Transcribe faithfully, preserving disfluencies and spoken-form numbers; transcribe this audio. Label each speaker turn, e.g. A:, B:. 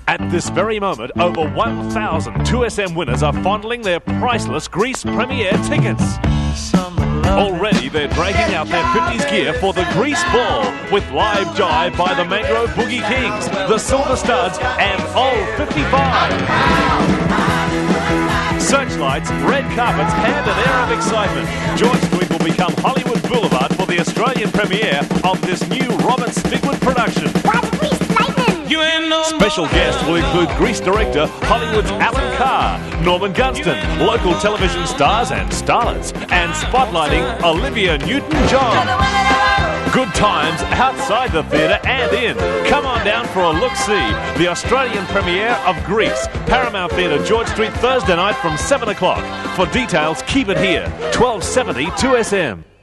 A: At this very moment, over one thousand two S M winners are fondling their priceless Grease premiere tickets. Already, they're dragging out their fifties gear for the Grease Ball with live jive by the Mangrove Boogie Kings, the Silver Studs, and Old fifty-five. Searchlights, red carpets, and an air of excitement. George Street will become Hollywood Boulevard for the Australian premiere of this new Robert Stigwood production. Special guests will include Grease director Hollywood's Alan Carr, Norman Gunston, local television stars and starlets, and spotlighting Olivia Newton-John. Good times outside the theatre and in. Come on down for a look-see. The Australian premiere of Grease. Paramount Theatre, George Street, Thursday night from seven o'clock. For details, keep it here. twelve seventy two S M.